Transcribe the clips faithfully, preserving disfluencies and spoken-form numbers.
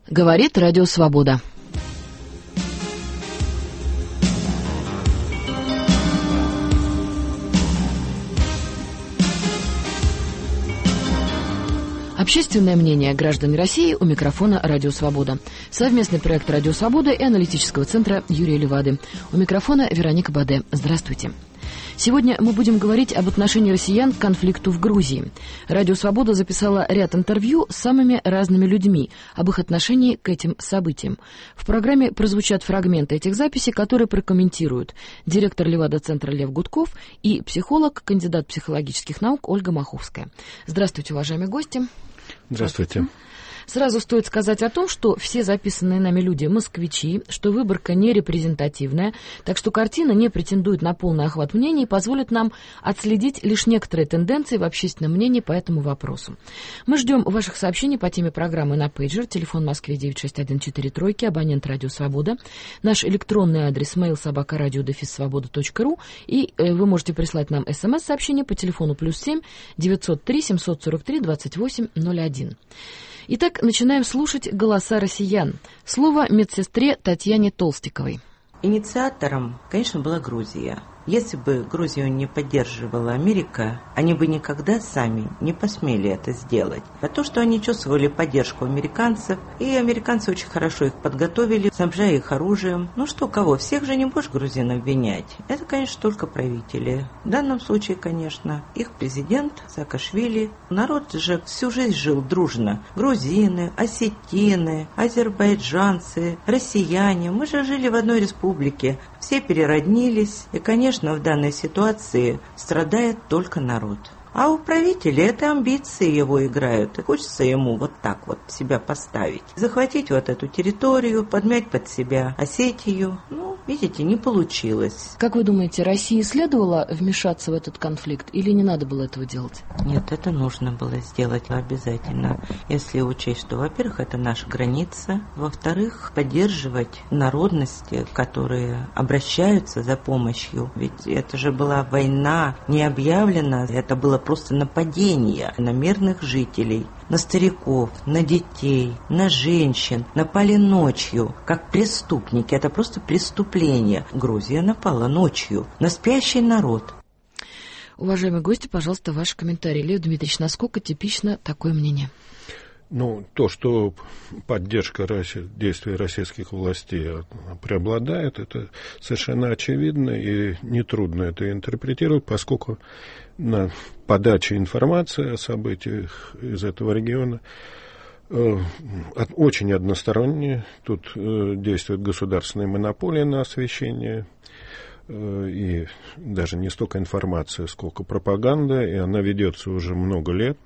Говорит Радио Свобода. Общественное мнение граждан России, у микрофона Радио Свобода. Совместный проект Радио Свобода и аналитического центра Юрия Левады. У микрофона Вероника Баде. Здравствуйте. Сегодня мы будем говорить об отношении россиян к конфликту в Грузии. Радио Свобода записала ряд интервью с самыми разными людьми об их отношении к этим событиям. В программе прозвучат фрагменты этих записей, которые прокомментируют директор Левада-центра Лев Гудков и психолог, кандидат психологических наук Ольга Маховская. Здравствуйте, уважаемые гости. Здравствуйте. Сразу стоит сказать о том, что все записанные нами люди москвичи, что выборка не репрезентативная, так что картина не претендует на полный охват мнений и позволит нам отследить лишь некоторые тенденции в общественном мнении по этому вопросу. Мы ждем ваших сообщений по теме программы на пейджер, телефон в Москве девять шесть один четыре три, абонент Радио Свобода, наш электронный адрес mail собака радио дефис свобода точка ру, и э, вы можете прислать нам смс-сообщение по телефону плюс семь девятьсот три семьсот сорок три двадцать восемь ноль один. Итак, начинаем слушать голоса россиян. Слово медсестре Татьяне Толстиковой. Инициатором, конечно, была Грузия. Если бы Грузию не поддерживала Америка, они бы никогда сами не посмели это сделать. А то, что они чувствовали поддержку американцев, и американцы очень хорошо их подготовили, снабжая их оружием. Ну что, кого? Всех же не будешь грузин обвинять. Это, конечно, только правители. В данном случае, конечно, их президент Саакашвили. Народ же всю жизнь жил дружно. Грузины, осетины, азербайджанцы, россияне. Мы же жили в одной республике. Все перероднились, и, конечно, в данной ситуации страдает только народ. А у правителя это амбиции его играют, и хочется ему вот так вот себя поставить. Захватить вот эту территорию, подмять под себя Осетию. Ну, видите, не получилось. Как вы думаете, России следовало вмешаться в этот конфликт или не надо было этого делать? Нет, это нужно было сделать обязательно. Если учесть, что, во-первых, это наша граница, во-вторых, поддерживать народности, которые обращаются за помощью. Ведь это же была война не объявлена, это было просто нападение на мирных жителей, на стариков, на детей, на женщин. Напали ночью, как преступники. Это просто преступление. Грузия напала ночью на спящий народ. Уважаемые гости, пожалуйста, ваши комментарии. Лев Дмитриевич, насколько типично такое мнение? Ну, то, что поддержка действий российских властей преобладает, это совершенно очевидно, и нетрудно это интерпретировать, поскольку на подаче информации о событиях из этого региона э, очень односторонние. Тут э, действует государственная монополия на освещение, э, и даже не столько информация, сколько пропаганда, и она ведется уже много лет.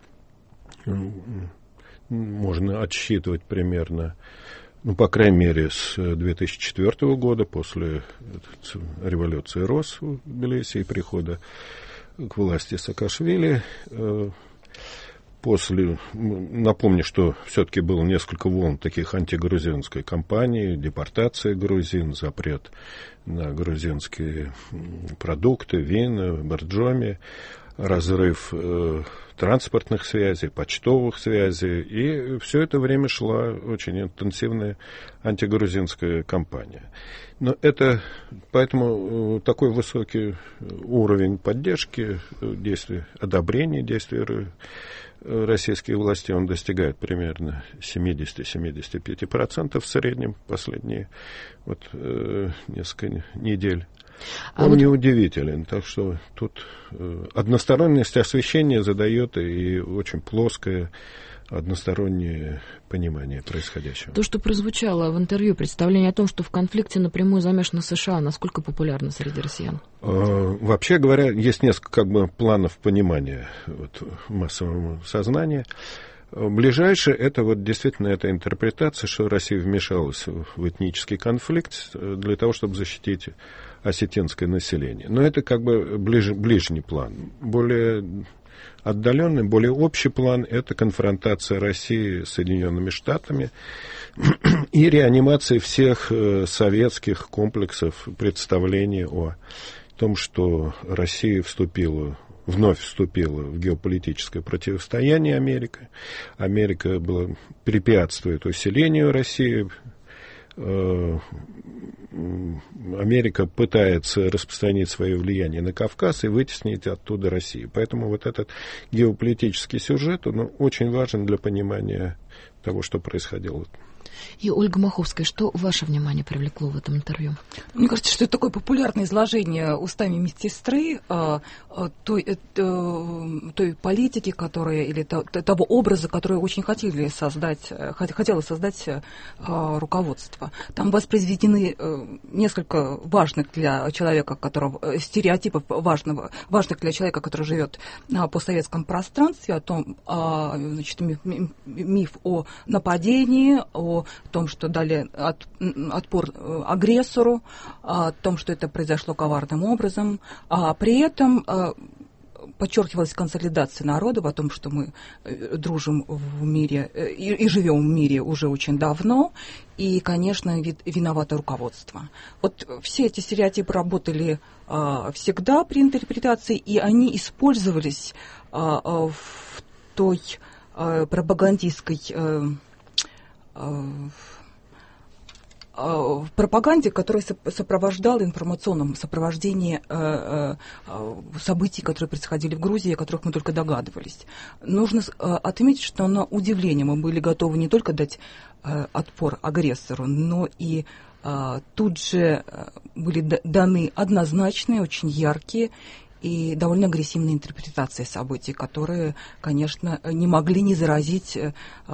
Можно отсчитывать примерно, ну, по крайней мере, с две тысячи четвёртого года, после революции РОС в Тбилиси и прихода к власти Саакашвили. После, напомню, что все-таки было несколько волн таких антигрузинской кампании, депортация грузин, запрет на грузинские продукты, вина, боржоми, разрыв э, транспортных связей, почтовых связей, и все это время шла очень интенсивная антигрузинская кампания. Но это, поэтому э, такой высокий уровень поддержки, э, действий, одобрения действий э, российских властей, он достигает примерно семьдесят-семьдесят пять процентов в среднем последние вот, э, несколько недель. Он а вот... неудивителен, так что тут э, односторонность освещения задает и очень плоское одностороннее понимание происходящего. То, что прозвучало в интервью, представление о том, что в конфликте напрямую замешаны США, насколько популярно среди россиян? Э, вообще говоря, есть несколько как бы планов понимания вот, массового сознания. Ближайшее это вот действительно эта интерпретация, что Россия вмешалась в этнический конфликт для того, чтобы защитить осетинское население. Но это как бы ближ, ближний план. Более отдаленный, более общий план – это конфронтация России с Соединенными Штатами и реанимация всех советских комплексов представлений о том, что Россия вступила вновь вступила в геополитическое противостояние Америка. Америка была, препятствует усилению России. Америка пытается распространить свое влияние на Кавказ и вытеснить оттуда Россию. Поэтому вот этот геополитический сюжет, он очень важен для понимания того, что происходило. И Ольга Маховская, что ваше внимание привлекло в этом интервью? Мне кажется, что это такое популярное изложение устами медсестры а, а, той, а, той политики, которая, или то, того образа, который очень хотели создать, хотело создать а, руководство. Там воспроизведены а, несколько важных для человека, которого, стереотипов важного, важных для человека, который живет на постсоветском пространстве, о том, а, значит, миф, миф о нападении, о том, что дали от, отпор агрессору, о том, что это произошло коварным образом, а при этом подчеркивалась консолидация народа, о том, что мы дружим в мире и, и живем в мире уже очень давно, и, конечно, виновато руководство. Вот все эти стереотипы работали а, всегда при интерпретации, и они использовались а, а, в той а, пропагандистской а, в пропаганде, которая сопровождала информационном сопровождении событий, которые происходили в Грузии, о которых мы только догадывались. Нужно отметить, что на удивление мы были готовы не только дать отпор агрессору, но и тут же были даны однозначные, очень яркие и довольно агрессивные интерпретации событий, которые, конечно, не могли не заразить э,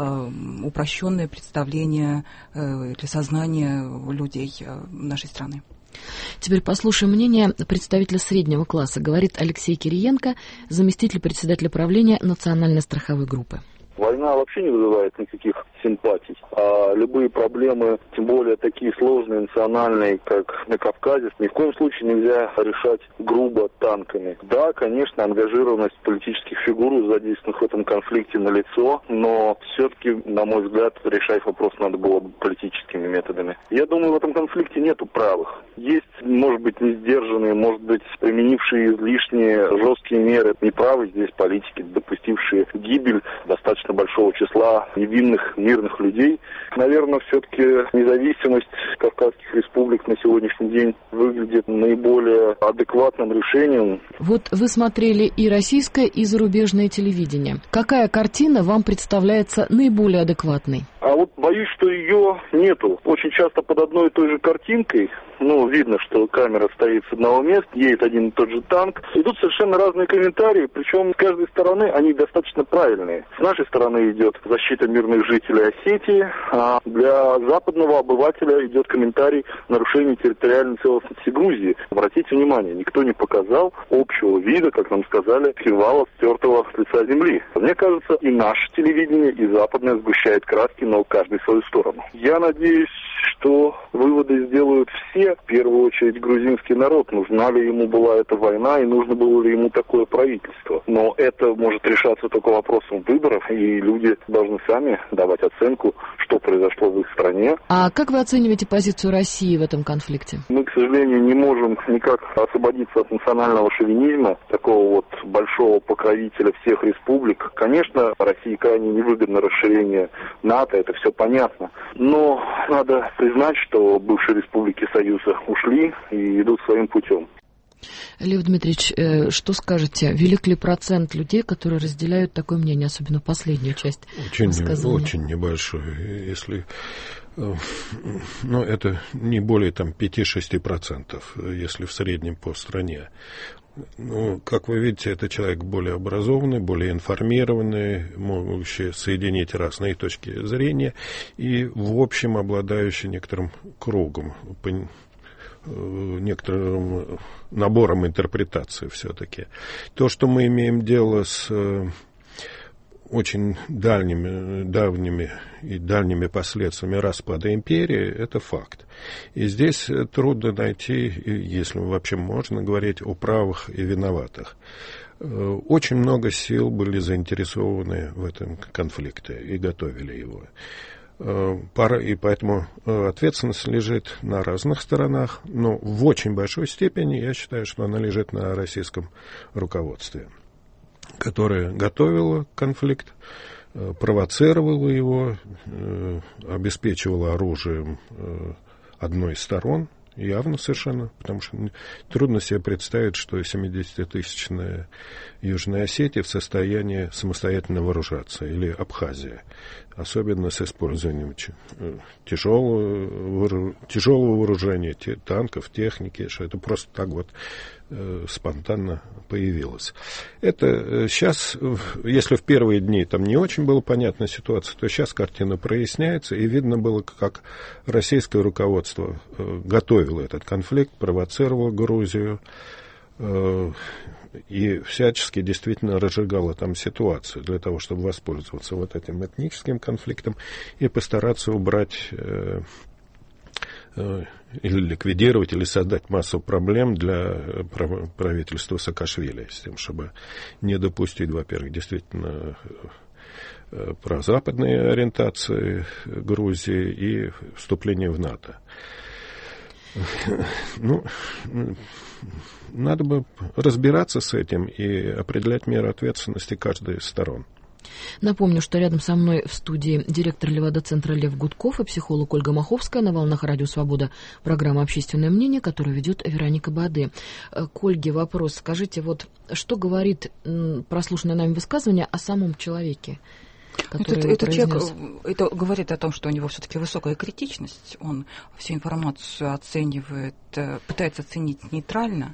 упрощенное представление э, или сознание людей э, нашей страны. Теперь послушаем мнение представителя среднего класса, говорит Алексей Кириенко, заместитель председателя правления Национальной страховой группы. Война вообще не вызывает никаких симпатий, а любые проблемы, тем более такие сложные, национальные, как на Кавказе, ни в коем случае нельзя решать грубо танками. Да, конечно, ангажированность политических фигур, задействованных в этом конфликте, налицо, но все-таки, на мой взгляд, решать вопрос надо было бы политическими методами. Я думаю, в этом конфликте нету правых. Есть, может быть, несдержанные, может быть, применившие излишние жесткие меры. Неправы здесь политики, допустившие гибель достаточно большого числа невинных мирных людей. Наверное, все-таки независимость Кавказских республик на сегодняшний день выглядит наиболее адекватным решением. Вот вы смотрели и российское, и зарубежное телевидение. Какая картина вам представляется наиболее адекватной? А вот боюсь, что ее нету. Очень часто под одной и той же картинкой, ну, видно, что камера стоит с одного места, едет один и тот же танк. Идут совершенно разные комментарии, причем с каждой стороны они достаточно правильные. С нашей стороны идет защита мирных жителей Осетии, а для западного обывателя идет комментарий нарушения территориальной целостности Грузии. Обратите внимание, никто не показал общего вида, как нам сказали, кивала, стертого с лица земли. Мне кажется, и наше телевидение, и западное сгущает краски, но каждый в свою сторону. Я надеюсь, что выводы сделают все, в первую очередь грузинский народ. Нужна ли ему была эта война и нужно было ли ему такое правительство. Но это может решаться только вопросом выборов, и люди должны сами давать оценку, что произошло в их стране. А как вы оцениваете позицию России в этом конфликте? Мы, к сожалению, не можем никак освободиться от национального шовинизма, такого вот большого покровителя всех республик. Конечно, России крайне невыгодно расширение НАТО, это все понятно. Но надо признать, что бывшие республики Союза ушли и идут своим путем. Лев Дмитриевич, что скажете? Велик ли процент людей, которые разделяют такое мнение, особенно последнюю часть очень, высказывания? Очень небольшой. Если, ну, это не более там, пять-шесть процентов, если в среднем по стране. Ну, как вы видите, это человек более образованный, более информированный, могущий соединить разные точки зрения и, в общем, обладающий некоторым кругом, некоторым набором интерпретаций все-таки. То, что мы имеем дело с очень дальними, давними и дальними последствиями распада империи, это факт. И здесь трудно найти, если вообще можно говорить о правых и виноватых. Очень много сил были заинтересованы в этом конфликте и готовили его. И поэтому ответственность лежит на разных сторонах, но в очень большой степени я считаю, что она лежит на российском руководстве. которая готовила конфликт, провоцировала его, обеспечивала оружием одной из сторон, явно совершенно, потому что трудно себе представить, что семидесятитысячная Южная Осетия в состоянии самостоятельно вооружаться, или Абхазия, особенно с использованием тяжелого, тяжелого вооружения, танков, техники, что это просто так вот спонтанно появилось. Это сейчас, если в первые дни там не очень была понятна ситуация, то сейчас картина проясняется, и видно было, как российское руководство готовило этот конфликт, провоцировало Грузию и всячески действительно разжигало там ситуацию для того, чтобы воспользоваться вот этим этническим конфликтом и постараться убрать или ликвидировать, или создать массу проблем для правительства Саакашвили, с тем, чтобы не допустить, во-первых, действительно прозападной ориентации Грузии и вступления в НАТО. Ну, надо бы разбираться с этим и определять меры ответственности каждой из сторон. Напомню, что рядом со мной в студии директор Левада-центра Лев Гудков и психолог Ольга Маховская. На волнах Радио Свобода программа «Общественное мнение», которую ведет Вероника Бады. К Ольге вопрос. Скажите, вот что говорит прослушанное нами высказывание о самом человеке? Это, это, человек, это говорит о том, что у него все-таки высокая критичность. Он всю информацию оценивает, пытается оценить нейтрально.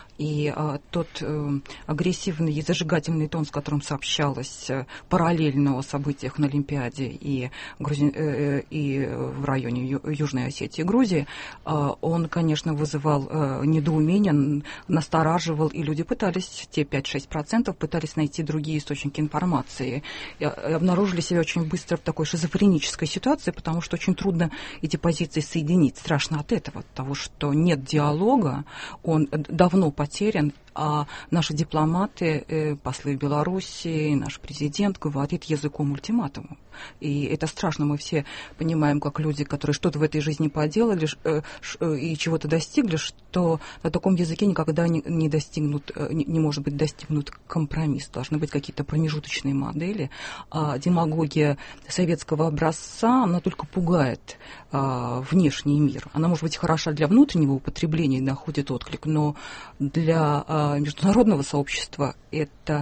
И а, тот э, агрессивный и зажигательный тон, с которым сообщалось э, параллельно о событиях на Олимпиаде и, Грузи... э, и в районе Ю... Южной Осетии и Грузии, э, он, конечно, вызывал э, недоумение, настораживал, и люди пытались, те пять-шесть процентов, пытались найти другие источники информации. И обнаружили себя очень быстро в такой шизофренической ситуации, потому что очень трудно эти позиции соединить. Страшно от этого, от того, что нет диалога, он давно потерян. потерян, а наши дипломаты, э, послы в Беларуси, наш президент говорит языком ультиматума. И это страшно. Мы все понимаем, как люди, которые что-то в этой жизни поделали э, э, и чего-то достигли, что на таком языке никогда не, не достигнут, э, не, не может быть достигнут компромисс. Должны быть какие-то промежуточные модели. А демагогия советского образца, она только пугает а, внешний мир. Она может быть хороша для внутреннего употребления и находит отклик, но для а, международного сообщества это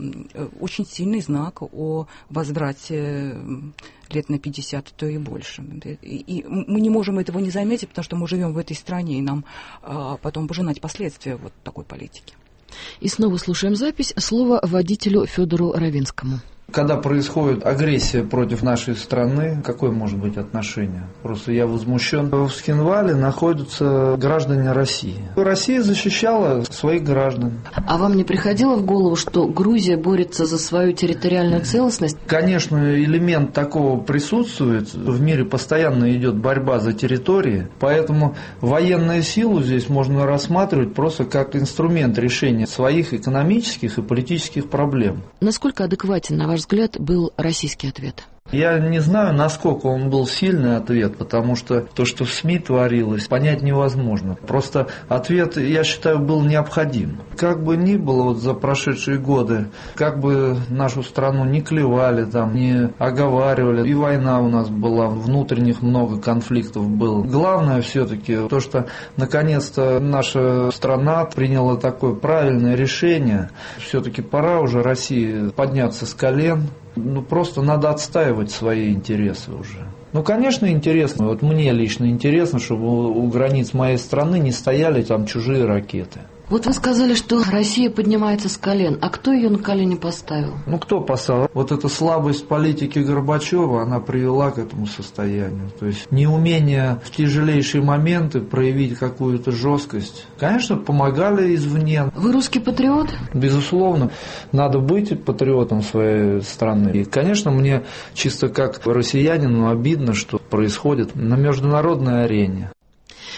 очень сильный знак о возврате лет на пятьдесят, то и больше. И, и мы не можем этого не заметить, потому что мы живем в этой стране, и нам а, потом пожинать последствия вот такой политики. И снова слушаем запись. Слово водителю Федору Равинскому. Когда происходит агрессия против нашей страны, какое может быть отношение? Просто я возмущен. В Схинвале находятся граждане России. Россия защищала своих граждан. А вам не приходило в голову, что Грузия борется за свою территориальную целостность? Конечно, элемент такого присутствует. В мире постоянно идет борьба за территории, поэтому военную силу здесь можно рассматривать просто как инструмент решения своих экономических и политических проблем. Насколько адекватен, на ваш взгляд, был российский ответ? Я не знаю, насколько он был сильный ответ, потому что то, что в СМИ творилось, понять невозможно. Просто ответ, я считаю, был необходим. Как бы ни было вот за прошедшие годы, как бы нашу страну не клевали, там, не оговаривали, и война у нас была, внутренних много конфликтов было. Главное все-таки то, что наконец-то наша страна приняла такое правильное решение. Все-таки пора уже России подняться с колен. Ну, просто надо отстаивать свои интересы уже. Ну, конечно, интересно. Вот мне лично интересно, чтобы у границ моей страны не стояли там чужие ракеты. Вот вы сказали, что Россия поднимается с колен. А кто ее на колени поставил? Ну, кто поставил? Вот эта слабость политики Горбачева, она привела к этому состоянию. То есть неумение в тяжелейшие моменты проявить какую-то жесткость. Конечно, помогали извне. Вы русский патриот? Безусловно. Надо быть патриотом своей страны. И, конечно, мне чисто как россиянину обидно, что происходит на международной арене.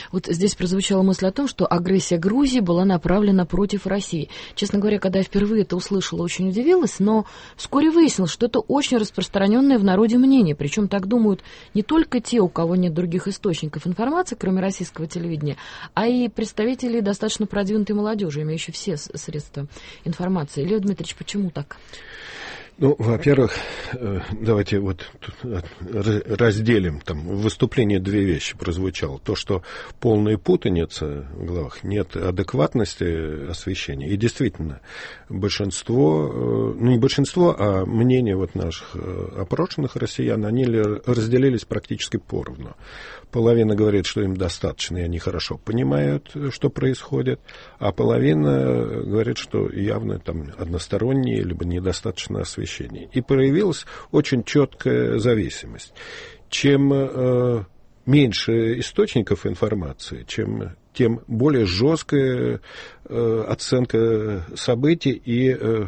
Вот здесь прозвучала мысль о том, что агрессия Грузии была направлена против России. Честно говоря, когда я впервые это услышала, очень удивилась, но вскоре выяснилось, что это очень распространенное в народе мнение. Причем так думают не только те, у кого нет других источников информации, кроме российского телевидения, а и представители достаточно продвинутой молодежи, имеющие все средства информации. Лев Дмитриевич, почему так? Ну, во-первых, давайте вот разделим. Там в выступлении две вещи прозвучало. То, что полная путаница в головах, нет адекватности освещения. И действительно, большинство, ну не большинство, а мнение вот наших опрошенных россиян, они разделились практически поровну. Половина говорит, что им достаточно, и они хорошо понимают, что происходит, а половина говорит, что явно там одностороннее, либо недостаточно освещение. И проявилась очень четкая зависимость. Чем э, меньше источников информации, чем, тем более жесткая э, оценка событий и э,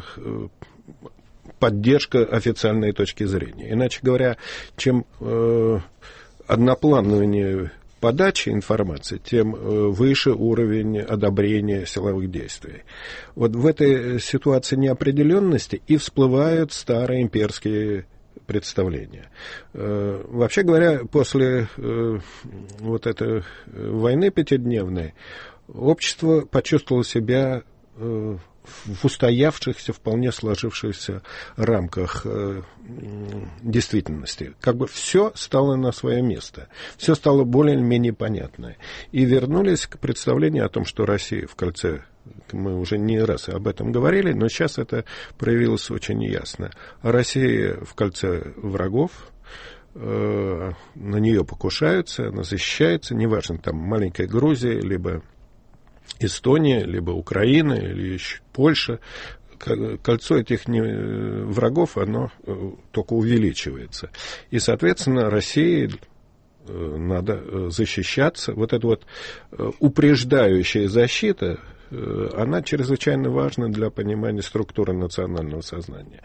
поддержка официальной точки зрения. Иначе говоря, чем... Э, однопланование подачи информации, тем выше уровень одобрения силовых действий. Вот в этой ситуации неопределенности и всплывают старые имперские представления. Вообще говоря, после вот этой войны пятидневной общество почувствовало себя в устоявшихся, вполне сложившихся рамках э, действительности. Как бы все стало на свое место. Все стало более-менее понятно. И вернулись к представлению о том, что Россия в кольце, мы уже не раз об этом говорили, но сейчас это проявилось очень ясно. Россия в кольце врагов, э, на нее покушаются, она защищается, неважно, там маленькая Грузия, либо Эстония, либо Украина, или еще Польша. Кольцо этих врагов, оно только увеличивается. И, соответственно, России надо защищаться. Вот эта вот упреждающая защита, она чрезвычайно важна для понимания структуры национального сознания.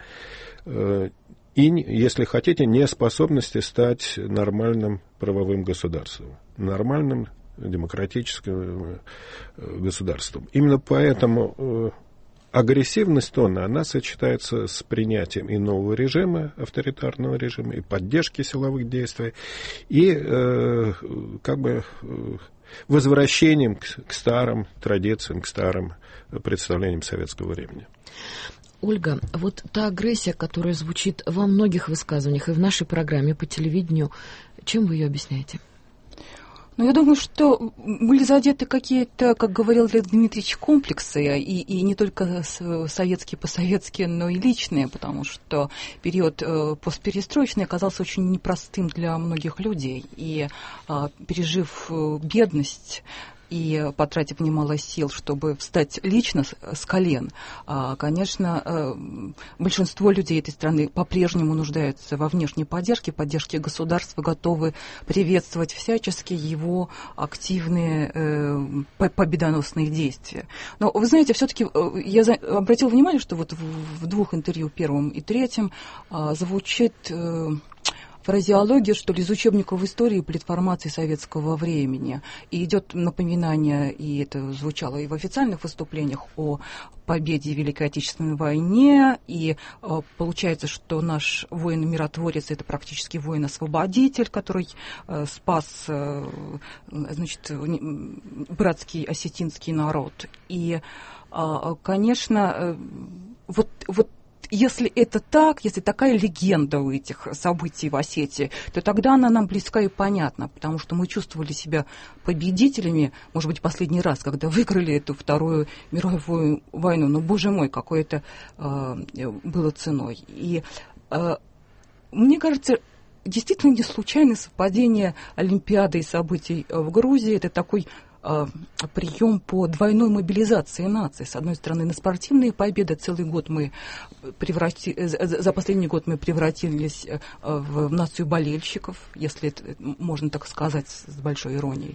И, если хотите, неспособности стать нормальным правовым государством. Нормальным демократическим государством. Именно поэтому агрессивность тона, она сочетается с принятием и нового режима, авторитарного режима, и поддержки силовых действий, и э, как бы возвращением к, к старым традициям, к старым представлениям советского времени. Ольга, вот та агрессия, которая звучит во многих высказываниях и в нашей программе по телевидению, чем вы ее объясняете? Ну, я думаю, что были задеты какие-то, как говорил Лев Дмитриевич, комплексы, и, и не только советские, посоветские, но и личные, потому что период э, постперестроечный оказался очень непростым для многих людей. И э, пережив э, бедность, и потратив немало сил, чтобы встать лично с колен, конечно, большинство людей этой страны по-прежнему нуждаются во внешней поддержке, поддержке государства, готовы приветствовать всячески его активные победоносные действия. Но, вы знаете, все-таки я обратила внимание, что вот в двух интервью, первом и третьем, звучит фразеология, что ли, из учебников истории политформации советского времени. И идет напоминание, и это звучало и в официальных выступлениях, о победе в Великой Отечественной войне. И э, получается, что наш воин-миротворец — это практически воин-освободитель, который э, спас э, значит, братский осетинский народ. И, э, конечно, э, вот, вот если это так, если такая легенда у этих событий в Осетии, то тогда она нам близка и понятна, потому что мы чувствовали себя победителями, может быть, последний раз, когда выиграли эту Вторую мировую войну. Но, боже мой, какое это э, было ценой. И э, мне кажется, действительно не случайное совпадение Олимпиады и событий в Грузии. Это такой прием по двойной мобилизации нации. С одной стороны, на спортивные победы целый год мы преврати... за последний год мы превратились в нацию болельщиков, если это можно так сказать с большой иронией.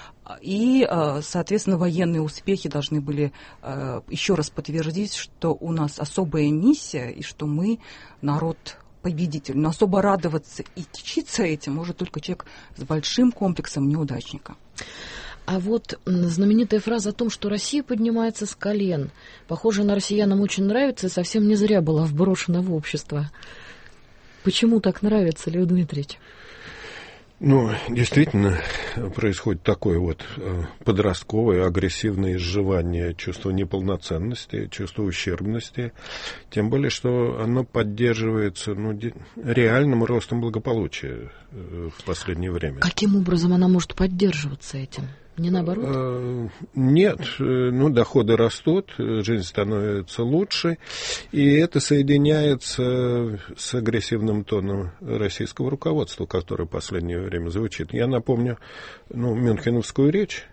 И, соответственно, военные успехи должны были еще раз подтвердить, что у нас особая миссия и что мы народ победитель. Но особо радоваться и кичиться этим может только человек с большим комплексом неудачника. А вот знаменитая фраза о том, что Россия поднимается с колен, похоже, она россиянам очень нравится и совсем не зря была вброшена в общество. Почему так нравится, Лев Дмитриевич? Ну, действительно, происходит такое вот подростковое, агрессивное изживание чувства неполноценности, чувства ущербности, тем более, что оно поддерживается ну, реальным ростом благополучия в последнее время. Каким образом она может поддерживаться этим? Не наоборот? Нет, ну, доходы растут, жизнь становится лучше, и это соединяется с агрессивным тоном российского руководства, которое в последнее время звучит. Я напомню, ну, Мюнхеновскую речь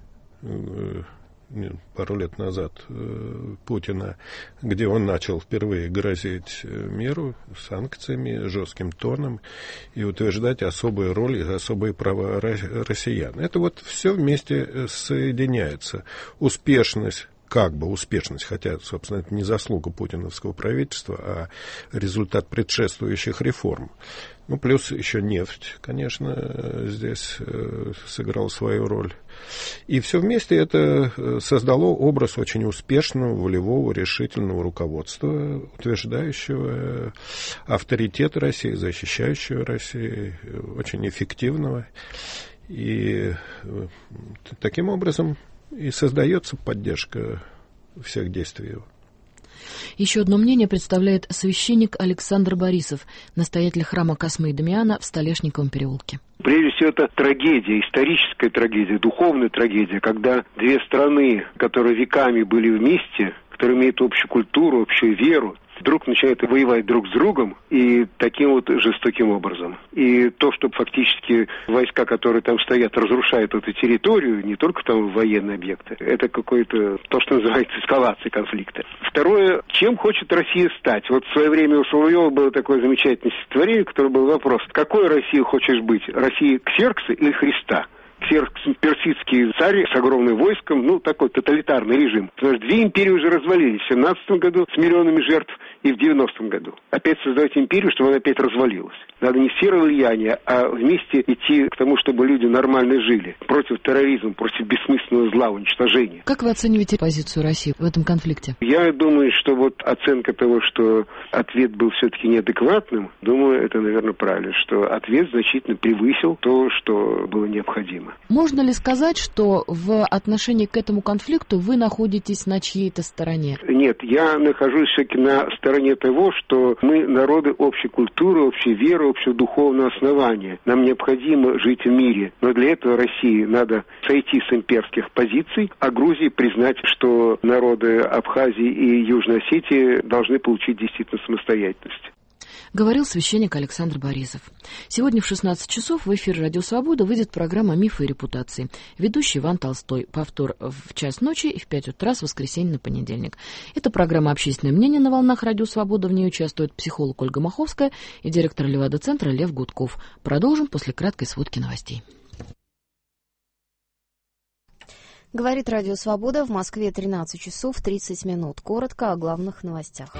пару лет назад Путина, где он начал впервые грозить миру санкциями, жестким тоном и утверждать особую роль и особые права россиян. Это вот все вместе соединяется. Успешность, как бы успешность, хотя, собственно, это не заслуга путиновского правительства, а результат предшествующих реформ. Ну, плюс еще нефть, конечно, здесь э, сыграла свою роль. И все вместе это создало образ очень успешного, волевого, решительного руководства, утверждающего авторитет России, защищающего Россию, очень эффективного. И э, таким образом и создается поддержка всех действий его. Еще одно мнение представляет священник Александр Борисов, настоятель храма Космы и Дамиана в Столешниковом переулке. Прежде всего, это трагедия, историческая трагедия, духовная трагедия, когда две страны, которые веками были вместе, которые имеют общую культуру, общую веру, вдруг начинают воевать друг с другом и таким вот жестоким образом. И то, что фактически войска, которые там стоят, разрушают эту территорию, не только там военные объекты, это какое-то, то, что называется, эскалация конфликта. Второе, чем хочет Россия стать? Вот в свое время у Соловьева было такое замечательное стихотворение, которое был вопрос: какой Россией хочешь быть? Россия Ксеркса или Христа? Ксеркс персидский царь с огромным войском, ну, такой тоталитарный режим. Потому что две империи уже развалились в семнадцатом году с миллионами жертв и в девяностом году. Опять создавать империю, чтобы она опять развалилась. Надо не сфера влияния, а вместе идти к тому, чтобы люди нормально жили. Против терроризма, против бессмысленного зла, уничтожения. Как вы оцениваете позицию России в этом конфликте? Я думаю, что вот оценка того, что ответ был все-таки неадекватным, думаю, это, наверное, правильно, что ответ значительно превысил то, что было необходимо. Можно ли сказать, что в отношении к этому конфликту вы находитесь на чьей-то стороне? Нет, я нахожусь все-таки на стороне того, что мы народы общей культуры, общей веры, общего духовного основания. Нам необходимо жить в мире, но для этого России надо сойти с имперских позиций, а Грузии признать, что народы Абхазии и Южной Осетии должны получить действительно самостоятельность. Говорил священник Александр Борисов. Сегодня в шестнадцать часов в эфир «Радио Свобода» выйдет программа «Мифы и репутации». Ведущий Иван Толстой. Повтор в час ночи и в пять утра с воскресенья на понедельник. Это программа «Общественное мнение» на волнах «Радио Свобода». В ней участвует психолог Ольга Маховская и директор Левада-центра Лев Гудков. Продолжим после краткой сводки новостей. Говорит «Радио Свобода». В Москве тринадцать часов тридцать минут. Коротко о главных новостях.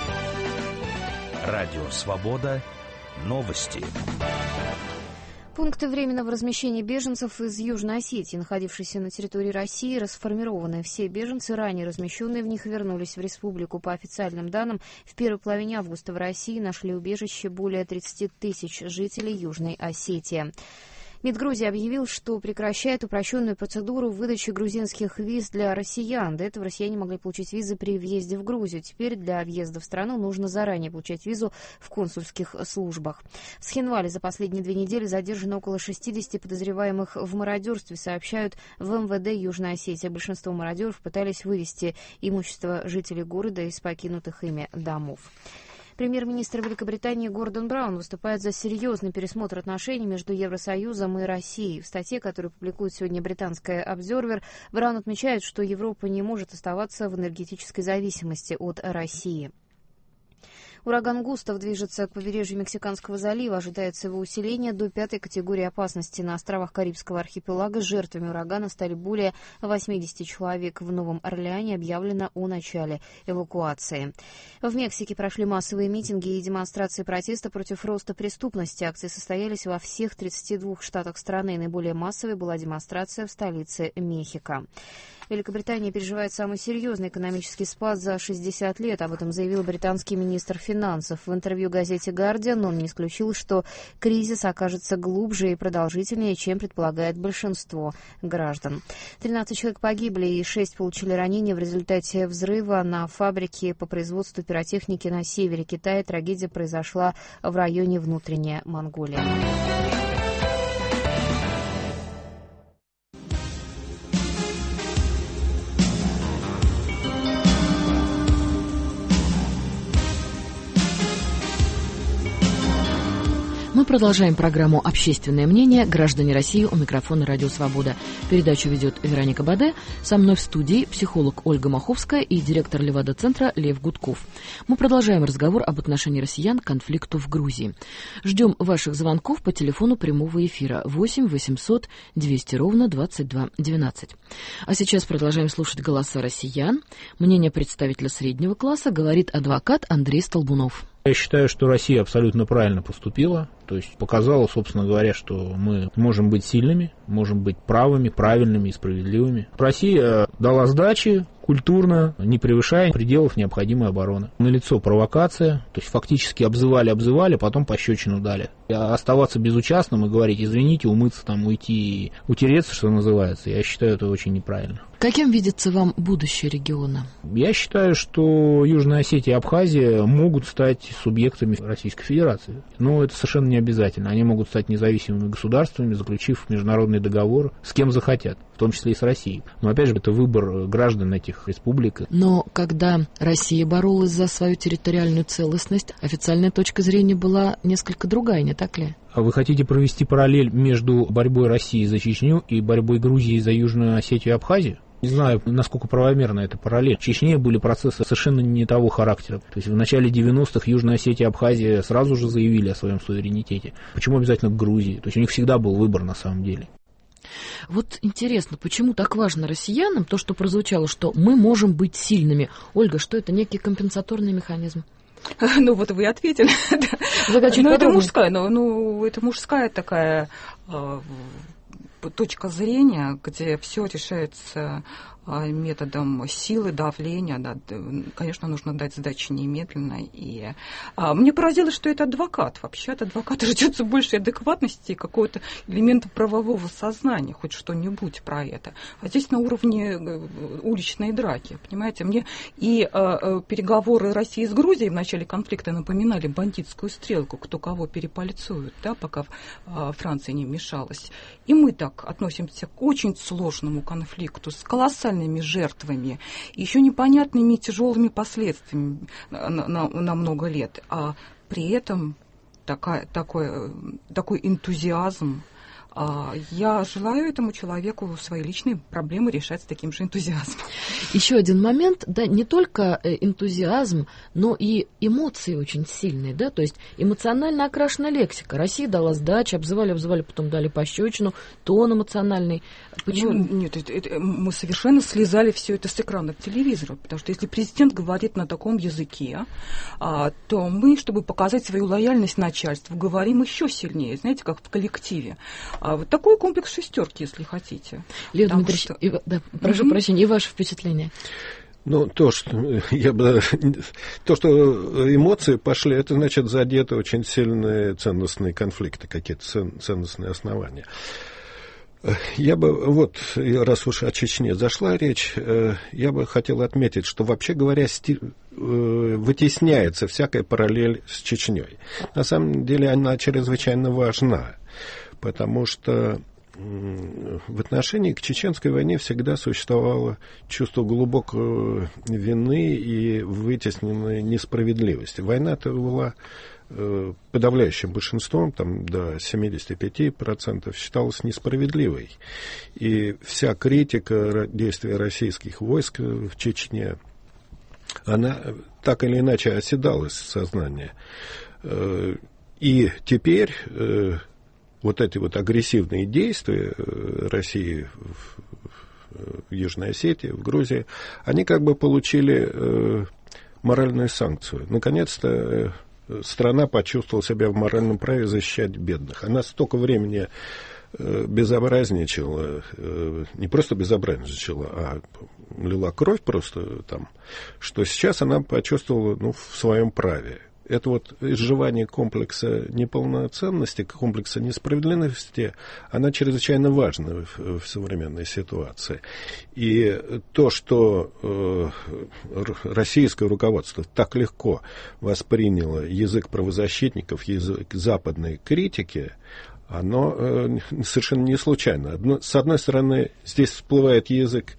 Радио «Свобода». Новости. Пункты временного размещения беженцев из Южной Осетии, находившиеся на территории России, расформированы. Все беженцы, ранее размещенные в них, вернулись в республику. По официальным данным, в первой половине августа в России нашли убежище более тридцать тысяч жителей Южной Осетии. МИД Грузии объявил, что прекращает упрощенную процедуру выдачи грузинских виз для россиян. До этого россияне могли получить визы при въезде в Грузию. Теперь для въезда в страну нужно заранее получать визу в консульских службах. В Схинвале за последние две недели задержано около шестидесяти подозреваемых в мародерстве, сообщают в эм вэ дэ Южной Осетии. Большинство мародеров пытались вывести имущество жителей города из покинутых ими домов. Премьер-министр Великобритании Гордон Браун выступает за серьезный пересмотр отношений между Евросоюзом и Россией. В статье, которую публикует сегодня британская «Обзервер», Браун отмечает, что Европа не может оставаться в энергетической зависимости от России. Ураган Густав движется к побережью Мексиканского залива. Ожидается его усиление до пятой категории опасности. На островах Карибского архипелага жертвами урагана стали более восьмидесяти человек. В Новом Орлеане объявлено о начале эвакуации. В Мексике прошли массовые митинги и демонстрации протеста против роста преступности. Акции состоялись во всех тридцати двух штатах страны. Наиболее массовой была демонстрация в столице Мехико. Великобритания переживает самый серьезный экономический спад за шестьдесят лет. Об этом заявил британский министр финансов. В интервью газете «Гардиан» он не исключил, что кризис окажется глубже и продолжительнее, чем предполагает большинство граждан. тринадцать человек погибли и шесть получили ранения в результате взрыва на фабрике по производству пиротехники на севере Китая. Трагедия произошла в районе Внутренняя Монголия. Мы продолжаем программу «Общественное мнение. Граждане России». У микрофона «Радио Свобода». Передачу ведет Вероника Баде. Со мной в студии психолог Ольга Маховская и директор Левада-центра Лев Гудков. Мы продолжаем разговор об отношении россиян к конфликту в Грузии. Ждем ваших звонков по телефону прямого эфира восемь восемьсот двести ровно двадцать два двенадцать. А сейчас продолжаем слушать голоса россиян. Мнение представителя среднего класса говорит адвокат Андрей Столбунов. Я считаю, что Россия абсолютно правильно поступила, то есть показала, собственно говоря, что мы можем быть сильными, можем быть правыми, правильными и справедливыми. Россия дала сдачи культурно, не превышая пределов необходимой обороны. Налицо провокация, то есть фактически обзывали-обзывали, потом пощечину дали. А оставаться безучастным и говорить, извините, умыться, там, уйти, утереться, что называется, я считаю, это очень неправильно. Каким видится вам будущее региона? Я считаю, что Южная Осетия и Абхазия могут стать субъектами Российской Федерации. Но это совершенно не обязательно. Они могут стать независимыми государствами, заключив международный договор с кем захотят, в том числе и с Россией. Но опять же, это выбор граждан этих республик. Но когда Россия боролась за свою территориальную целостность, официальная точка зрения была несколько другая, не так ли? А вы хотите провести параллель между борьбой России за Чечню и борьбой Грузии за Южную Осетию и Абхазию? Не знаю, насколько правомерна эта параллель. В Чечне были процессы совершенно не того характера. То есть в начале девяностых Южная Осетия и Абхазия сразу же заявили о своем суверенитете. Почему обязательно к Грузии? То есть у них всегда был выбор на самом деле. Вот интересно, почему так важно россиянам то, что прозвучало, что мы можем быть сильными? Ольга, что это, некий компенсаторный механизм? Ну вот вы ответили. Ну это мужская, ну это мужская такая точка зрения, где все решается методом силы, давления. Да, конечно, нужно дать сдачи немедленно. И а, мне поразило, что это адвокат. Вообще от адвоката ждется большей адекватности и какого-то элемента правового сознания, хоть что-нибудь про это. А здесь на уровне уличной драки, понимаете? Мне и а, переговоры России с Грузией в начале конфликта напоминали бандитскую стрелку, кто кого перепальцует, да, пока а, Франция не вмешалась. И мы так относимся к очень сложному конфликту, с колоссальными жертвами, еще непонятными тяжелыми последствиями на, на, на много лет. А при этом такая, такой, такой энтузиазм. Я желаю этому человеку свои личные проблемы решать с таким же энтузиазмом. Еще один момент, да, не только энтузиазм, но и эмоции очень сильные, да, то есть эмоционально окрашена лексика. Россия дала сдачу, обзывали, обзывали, потом дали пощечину, тон эмоциональный. Почему? Ну, нет, это, это, мы совершенно слезали все это с экранов телевизора, потому что если президент говорит на таком языке, а, то мы, чтобы показать свою лояльность начальству, говорим еще сильнее, знаете, как в коллективе. А вот такой комплекс шестерки, если хотите. Лев Дмитриевич, что... и, да, прошу mm-hmm. прощения, и ваше впечатление? Ну, то, что, я бы, то, что эмоции пошли, это значит задеты очень сильные ценностные конфликты, какие-то ценностные основания. Я бы, вот, раз уж о Чечне зашла речь, я бы хотел отметить, что, вообще говоря, сти... вытесняется всякая параллель с Чечней. На самом деле она чрезвычайно важна, потому что в отношении к Чеченской войне всегда существовало чувство глубокой вины и вытесненной несправедливости. Война-то была подавляющим большинством, там, до семьдесят пять процентов, считалась несправедливой. И вся критика действий российских войск в Чечне она так или иначе оседалась в сознании. И теперь вот эти вот агрессивные действия России в Южной Осетии, в Грузии, они как бы получили моральную санкцию. Наконец-то страна почувствовала себя в моральном праве защищать бедных. Она столько времени безобразничала, не просто безобразничала, а лила кровь просто там, что сейчас она почувствовала, ну, в своем праве. Это вот изживание комплекса неполноценности, комплекса несправедливости, она чрезвычайно важна в, в современной ситуации. И то, что э, российское руководство так легко восприняло язык правозащитников, язык западной критики, оно э, совершенно не случайно. Одно, с одной стороны, здесь всплывает язык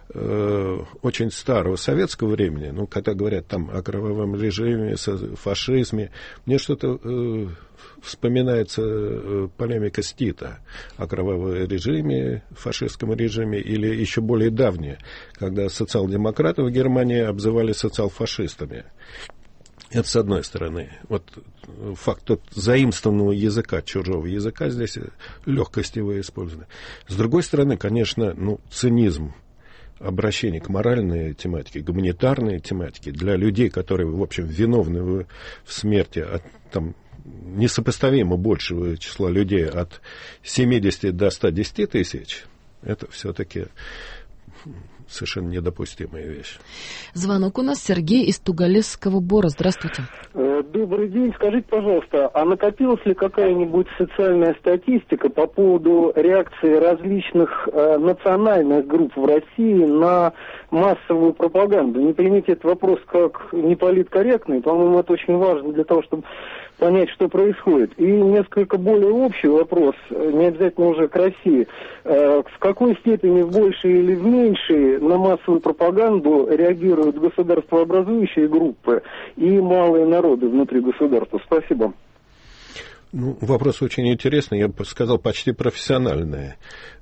очень старого советского времени, ну, когда говорят там о кровавом режиме, фашизме, мне что-то э, вспоминается э, полемика с Тито о кровавом режиме, фашистском режиме, или еще более давнее, когда социал-демократов в Германии обзывали социал-фашистами. Это с одной стороны. Вот факт тот заимствованного языка, чужого языка здесь легкости его использованы. С другой стороны, конечно, ну, цинизм, обращение к моральной тематике, гуманитарной тематике для людей, которые, в общем, виновны в, в смерти от там, несопоставимо большего числа людей от семидесяти до ста десяти тысяч, это все-таки совершенно недопустимая вещь. Звонок у нас. Сергей из Тугалесского Бора. Здравствуйте. Добрый день. Скажите, пожалуйста, а накопилась ли какая-нибудь социальная статистика по поводу реакции различных э, национальных групп в России на массовую пропаганду? Не примите этот вопрос как неполиткорректный. По-моему, это очень важно для того, чтобы понять, что происходит. И несколько более общий вопрос, не обязательно уже к России. Э, в какой степени, в большей или в меньшей, на массовую пропаганду реагируют государствообразующие группы и малые народы внутри государства? Спасибо. Ну, вопрос очень интересный, я бы сказал, почти профессиональный.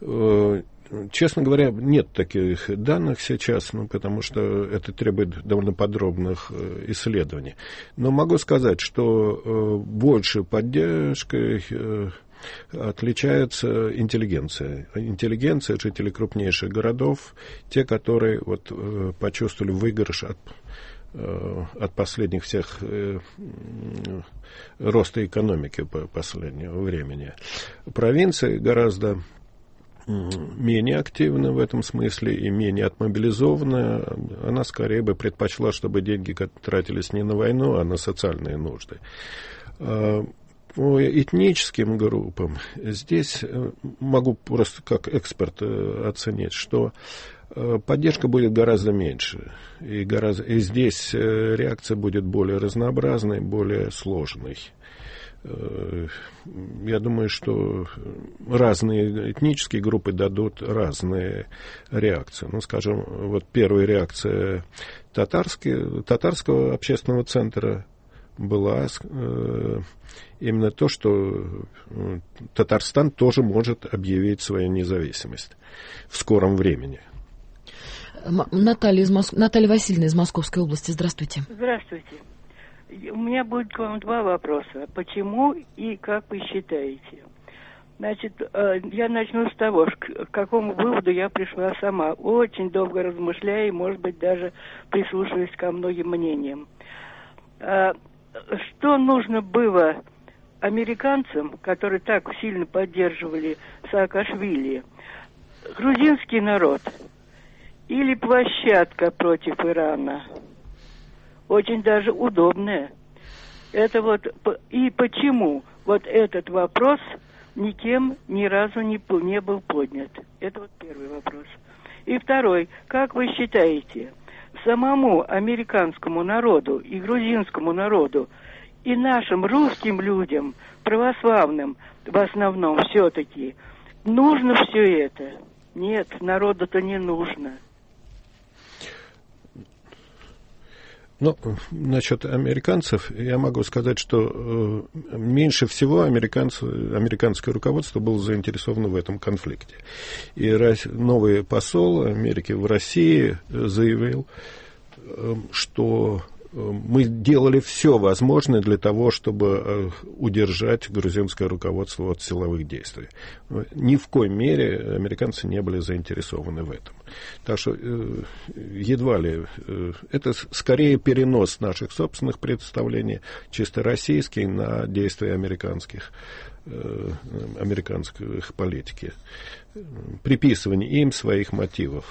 Честно говоря, нет таких данных сейчас, ну, потому что это требует довольно подробных исследований. Но могу сказать, что больше поддержкой отличается интеллигенция. Интеллигенция, жители крупнейших городов, те, которые вот, почувствовали выигрыш от, от последних всех роста экономики по последнего времени. Провинции гораздо менее активна в этом смысле и менее отмобилизована. Она скорее бы предпочла, чтобы деньги тратились не на войну, а на социальные нужды. По этническим группам здесь могу просто как эксперт оценить, что поддержка будет гораздо меньше. И, гораздо, и здесь реакция будет более разнообразной, более сложной. Я думаю, что разные этнические группы дадут разные реакции. Ну, скажем, вот первая реакция татарского общественного центра была э, именно то, что Татарстан тоже может объявить свою независимость в скором времени. Наталья, из Моск... Наталья Васильевна из Московской области. Здравствуйте. Здравствуйте. У меня будет к вам два вопроса. Почему и как вы считаете? Значит, я начну с того, к какому выводу я пришла сама. Очень долго размышляя и, может быть, даже прислушиваясь ко многим мнениям. Что нужно было американцам, которые так сильно поддерживали Саакашвили? Грузинский народ или площадка против Ирана? Очень даже удобная. Это вот и почему вот этот вопрос никем ни разу не, не был поднят. Это вот первый вопрос. И второй. Как вы считаете, самому американскому народу и грузинскому народу и нашим русским людям, православным в основном все-таки, нужно все это? Нет, народу-то не нужно. Ну, насчет американцев, я могу сказать, что э, меньше всего американцы, американское руководство было заинтересовано в этом конфликте. И новый посол Америки в России заявил, что мы делали все возможное для того, чтобы удержать грузинское руководство от силовых действий. Ни в коей мере американцы не были заинтересованы в этом. Так что едва ли это скорее перенос наших собственных представлений, чисто российских, на действия американских, американских политики. Приписывание им своих мотивов.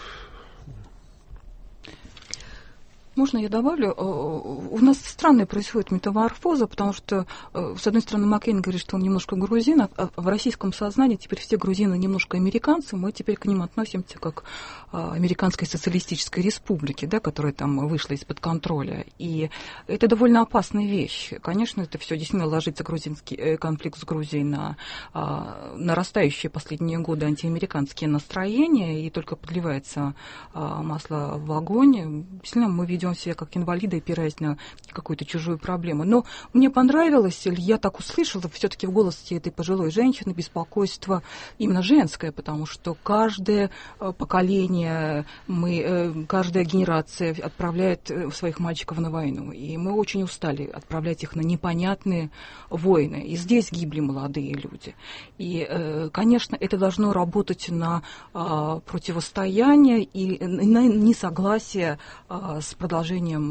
Можно я добавлю? У нас странная происходит метаморфоза, потому что, с одной стороны, Маккейн говорит, что он немножко грузин, а в российском сознании теперь все грузины немножко американцы, мы теперь к ним относимся как Американской социалистической республики, да, которая там вышла из-под контроля. И это довольно опасная вещь. Конечно, это все действительно ложится, грузинский конфликт с Грузией, на нарастающие последние годы антиамериканские настроения, и только подливается масло в огонь. Действительно, мы видим себя как инвалиды, опираясь на какую-то чужую проблему. Но мне понравилось, или я так услышала, все-таки в голосе этой пожилой женщины беспокойство именно женское, потому что каждое поколение, мы, каждая генерация отправляет своих мальчиков на войну. И мы очень устали отправлять их на непонятные войны. И здесь гибли молодые люди. И, конечно, это должно работать на противостояние и на несогласие с продолжением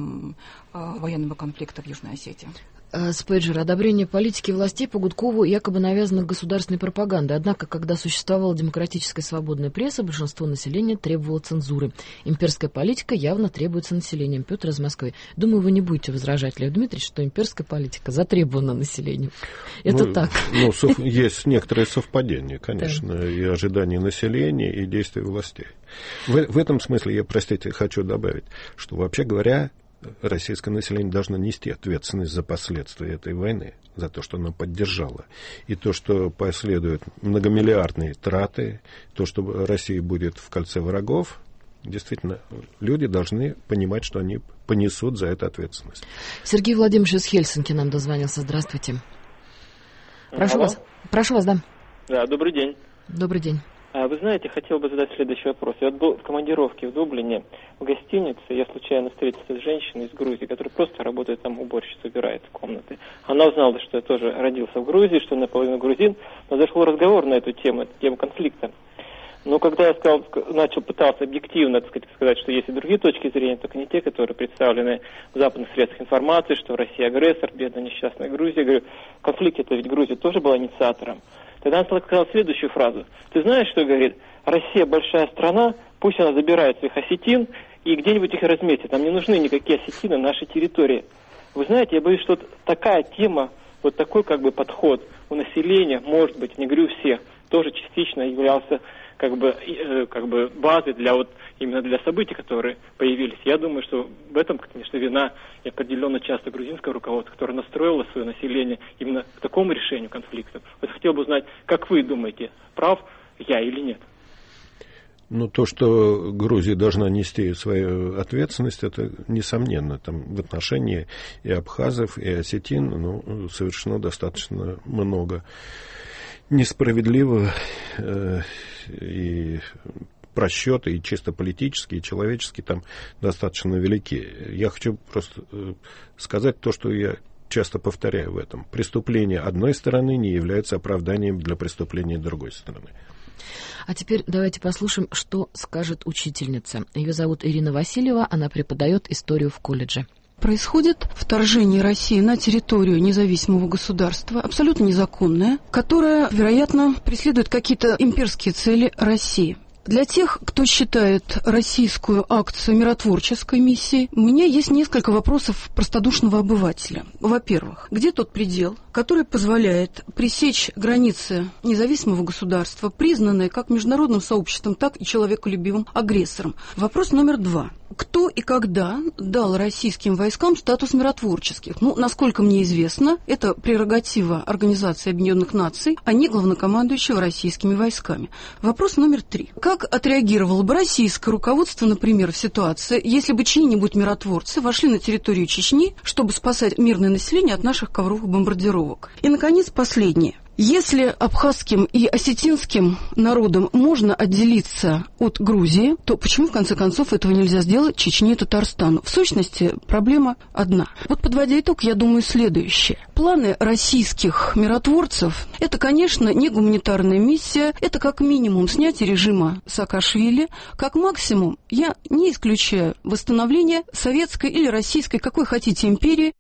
военного конфликта в Южной Осетии. Спейджер. Одобрение политики властей по Гудкову якобы навязано государственной пропагандой. Однако, когда существовала демократическая свободная пресса, большинство населения требовало цензуры. Имперская политика явно требуется населением. Петр из Москвы. Думаю, вы не будете возражать, Лев Дмитриевич, что имперская политика затребована населением. Это ну, так. Ну, сов... есть некоторые совпадения, конечно, да. И ожидания населения, и действия властей. В, в этом смысле я, простите, хочу добавить, что, вообще говоря, российское население должно нести ответственность за последствия этой войны, за то, что оно поддержало. И то, что последуют многомиллиардные траты, то, что Россия будет в кольце врагов, действительно, люди должны понимать, что они понесут за это ответственность. Сергей Владимирович из Хельсинки нам дозвонился. Здравствуйте. Прошу Алло. вас. Прошу вас, да. Да, добрый день. Добрый день. Вы знаете, хотел бы задать следующий вопрос. Я вот был в командировке в Дублине, в гостинице, я случайно встретился с женщиной из Грузии, которая просто работает там уборщицей, убирает комнаты. Она узнала, что я тоже родился в Грузии, что я наполовину грузин, но зашел разговор на эту тему, эту тему конфликта. Но когда я сказал, начал пытаться объективно, так сказать, что есть и другие точки зрения, только не те, которые представлены в западных средствах информации, что Россия агрессор, бедная несчастная Грузия. Я говорю, в конфликте-то ведь Грузия тоже была инициатором. Тогда он сказал следующую фразу. Ты знаешь, что говорит? Россия большая страна, пусть она забирает своих осетин и где-нибудь их разместит. Нам не нужны никакие осетины на нашей территории. Вы знаете, я боюсь, что такая тема, вот такой как бы подход у населения, может быть, не говорю всех, тоже частично являлся как бы, э, как бы базой для вот именно для событий, которые появились. Я думаю, что в этом, конечно, вина и определенно часто грузинского руководства, которое настроило свое население именно к такому решению конфликта. Вот хотел бы узнать, как вы думаете, прав я или нет? Ну, то, что Грузия должна нести свою ответственность, это несомненно. Там в отношении и абхазов, и осетин, ну, совершено достаточно много несправедливо э, и просчеты, и чисто политические, и человеческие там достаточно велики. Я хочу просто э, сказать то, что я часто повторяю в этом. Преступление одной стороны не является оправданием для преступления другой стороны. А теперь давайте послушаем, что скажет учительница. Ее зовут Ирина Васильева, она преподает историю в колледже. Происходит вторжение России на территорию независимого государства, абсолютно незаконное, которое, вероятно, преследует какие-то имперские цели России. Для тех, кто считает российскую акцию миротворческой миссией, у меня есть несколько вопросов простодушного обывателя. Во-первых, где тот предел, который позволяет пресечь границы независимого государства, признанные как международным сообществом, так и человеколюбивым агрессором? Вопрос номер два. Кто и когда дал российским войскам статус миротворческих? Ну, насколько мне известно, это прерогатива Организации Объединенных Наций, а не главнокомандующего российскими войсками. Вопрос номер три. Как отреагировало бы российское руководство, например, в ситуации, если бы чьи-нибудь миротворцы вошли на территорию Чечни, чтобы спасать мирное население от наших ковровых бомбардировок? И, наконец, последнее. Если абхазским и осетинским народам можно отделиться от Грузии, то почему, в конце концов, этого нельзя сделать Чечне и Татарстану? В сущности, проблема одна. Вот, подводя итог, я думаю следующее. Планы российских миротворцев – это, конечно, не гуманитарная миссия, это как минимум снятие режима Саакашвили, как максимум, я не исключаю восстановление советской или российской, какой хотите, империи.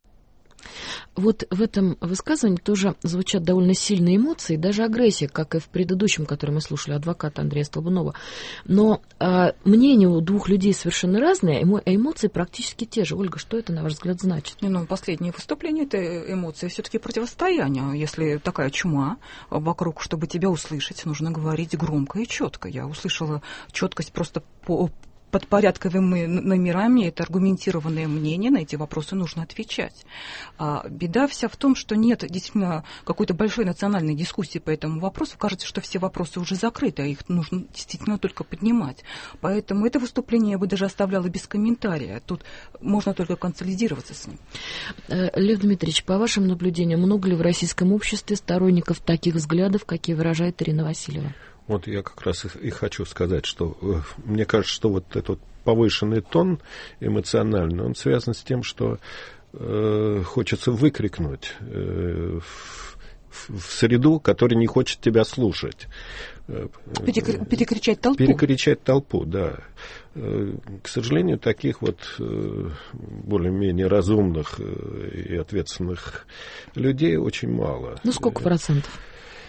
Вот в этом высказывании тоже звучат довольно сильные эмоции, даже агрессия, как и в предыдущем, который мы слушали, адвоката Андрея Столбунова. Но э, мнения у двух людей совершенно разные, а эмоции практически те же. Ольга, что это, на ваш взгляд, значит? Ну, последнее выступление – это эмоции все-таки противостояния. Если такая чума вокруг, чтобы тебя услышать, нужно говорить громко и четко. Я услышала четкость просто по... под порядковыми номерами, это аргументированное мнение, на эти вопросы нужно отвечать. А беда вся в том, что нет действительно какой-то большой национальной дискуссии по этому вопросу. Кажется, что все вопросы уже закрыты, а их нужно действительно только поднимать. Поэтому это выступление я бы даже оставляла без комментария. Тут можно только консолидироваться с ним. Лев Дмитриевич, по вашим наблюдениям, много ли в российском обществе сторонников таких взглядов, какие выражает Ирина Васильева? Вот я как раз и хочу сказать, что э, мне кажется, что вот этот повышенный тон эмоциональный, он связан с тем, что э, хочется выкрикнуть э, в, в среду, которая не хочет тебя слушать. Перекр... Перекричать толпу. Перекричать толпу, да. Э, к сожалению, таких вот э, более-менее разумных э, и ответственных людей очень мало. Ну, сколько процентов?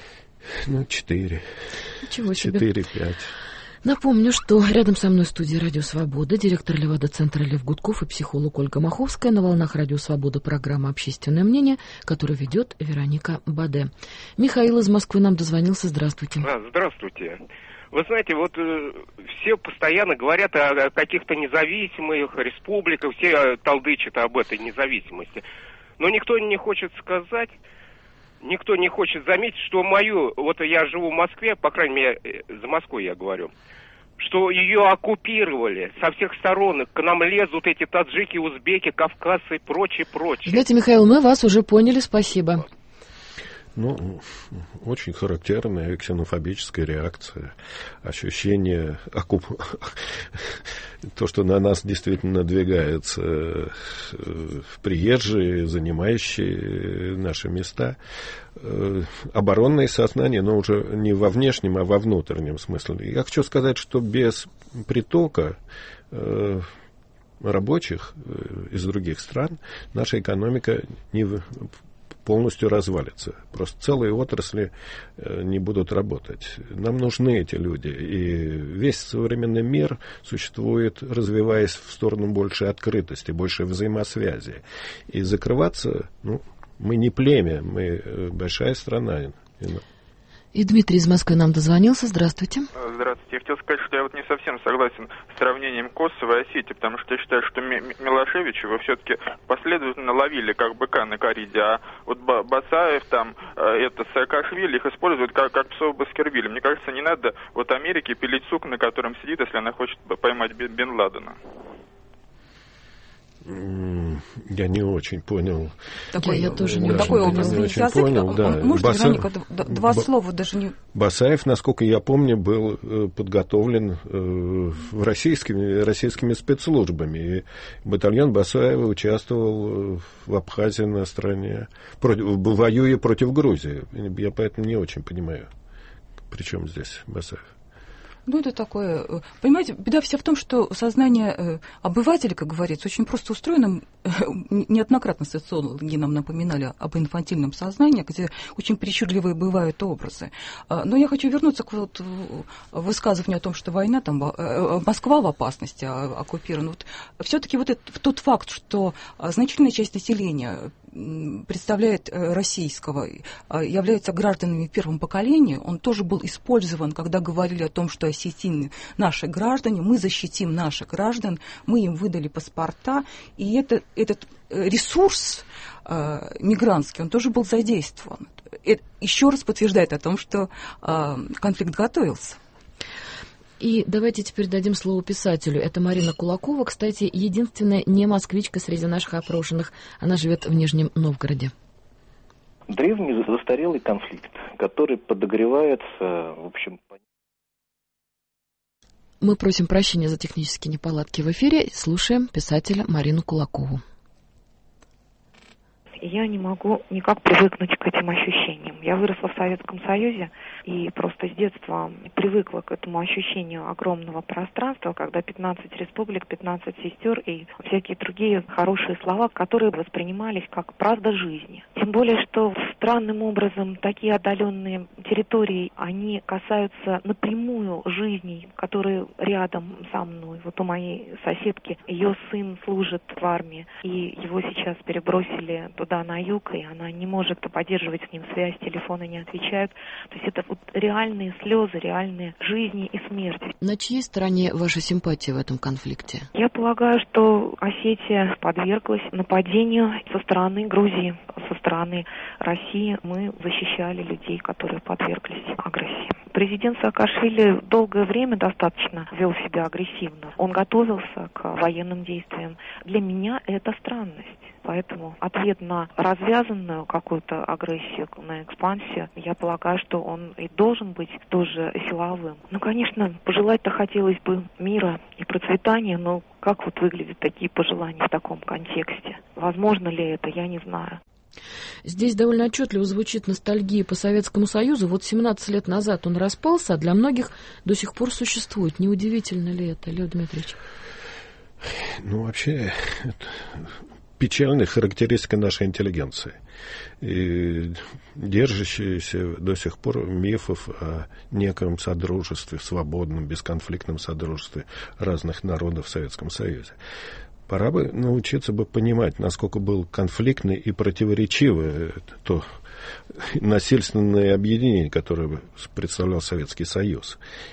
Ну, четыре. Ничего себе. Четыре-пять. Напомню, что рядом со мной в студии «Радио Свобода» директор Левада-центра Лев Гудков и психолог Ольга Маховская. На волнах «Радио Свобода» программа «Общественное мнение», которую ведет Вероника Баде. Михаил из Москвы нам дозвонился. Здравствуйте. А, здравствуйте. Вы знаете, вот э, все постоянно говорят о, о каких-то независимых республиках, все толдычат об этой независимости. Но никто не хочет сказать... Никто не хочет заметить, что мою, вот я живу в Москве, по крайней мере, за Москвой я говорю, что ее оккупировали со всех сторон, к нам лезут эти таджики, узбеки, кавказцы и прочее, прочее. Знаете, Михаил, мы вас уже поняли, спасибо. Ну, очень характерная ксенофобическая реакция, ощущение, оккуп... то, что на нас действительно надвигаются приезжие, занимающие наши места, оборонное сознание, но уже не во внешнем, а во внутреннем смысле. Я хочу сказать, что без притока рабочих из других стран наша экономика не полностью развалится. Просто целые отрасли не будут работать. Нам нужны эти люди. И весь современный мир существует, развиваясь в сторону большей открытости, большей взаимосвязи. И закрываться, ну, мы не племя, мы большая страна. И Дмитрий из Москвы нам дозвонился. Здравствуйте. Здравствуйте. Я хотел сказать, что я вот не совсем согласен с сравнением Косово и Осетии, потому что я считаю, что Милошевича вы все-таки последовательно ловили как быка на кориде, а вот Басаев, там, это Саакашвили, их используют как, как псов Баскервилли. Мне кажется, не надо вот Америке пилить сук, на котором сидит, если она хочет поймать Бен Ладена. Я не очень понял. Такой, я, я тоже не, не такой образ языка. Понял, да. Может, Баса... Вероника, два Ба... слова даже не... Басаев, насколько я помню, был подготовлен э, российскими, российскими спецслужбами. И батальон Басаева участвовал в Абхазии на стороне, против, воюя против Грузии. Я поэтому не очень понимаю, при чем здесь Басаев. Ну, это такое... Понимаете, беда вся в том, что сознание обывателя, как говорится, очень просто устроено. Неоднократно социологи нам напоминали об инфантильном сознании, где очень причудливые бывают образы. Но я хочу вернуться к вот высказыванию о том, что война, там, Москва в опасности, оккупирована. Вот, все-таки вот этот, тот факт, что значительная часть населения представляет российского, являются гражданами первого поколения, он тоже был использован, когда говорили о том, что осетины наши граждане, мы защитим наших граждан, мы им выдали паспорта, и это, этот ресурс э, мигрантский, он тоже был задействован. Это еще раз подтверждает о том, что э, конфликт готовился. И давайте теперь дадим слово писателю. Это Марина Кулакова, кстати, единственная не москвичка среди наших опрошенных. Она живет в Нижнем Новгороде. Древний застарелый конфликт. который подогревается, в общем... Мы просим прощения за технические неполадки в эфире. Слушаем писателя Марину Кулакову. Я не могу никак привыкнуть к этим ощущениям. Я выросла в Советском Союзе и просто с детства привыкла к этому ощущению огромного пространства, когда пятнадцать республик, пятнадцать сестер и всякие другие хорошие слова, которые воспринимались как правда жизни. Тем более, что странным образом такие отдаленные территории, они касаются напрямую жизней, которые рядом со мной. Вот у моей соседки, ее сын служит в армии, и его сейчас перебросили туда, на юг, и она не может поддерживать с ним связь, телефоны не отвечают. То есть это вот реальные слезы, реальные жизни и смерти. На чьей стороне ваша симпатия в этом конфликте? Я полагаю, что Осетия подверглась нападению со стороны Грузии, со стороны России. Мы защищали людей, которые подверглись агрессии. Президент Саакашвили долгое время достаточно вел себя агрессивно. Он готовился к военным действиям. Для меня это странность. Поэтому ответ на развязанную какую-то агрессию, на экспансию, я полагаю, что он и должен быть тоже силовым. Ну, конечно, пожелать-то хотелось бы мира и процветания, но как вот выглядят такие пожелания в таком контексте? Возможно ли это, я не знаю. Здесь довольно отчетливо звучит ностальгия по Советскому Союзу. Вот семнадцать лет назад он распался, а для многих до сих пор существует. Неудивительно ли это, Лев Дмитриевич? Ну, вообще, это печальная характеристика нашей интеллигенции. И держащиеся до сих пор мифов о неком содружестве, свободном, бесконфликтном содружестве разных народов в Советском Союзе. Пора бы научиться бы понимать, насколько был конфликтный и противоречивый то насильственное объединение, которое представлял Советский Союз.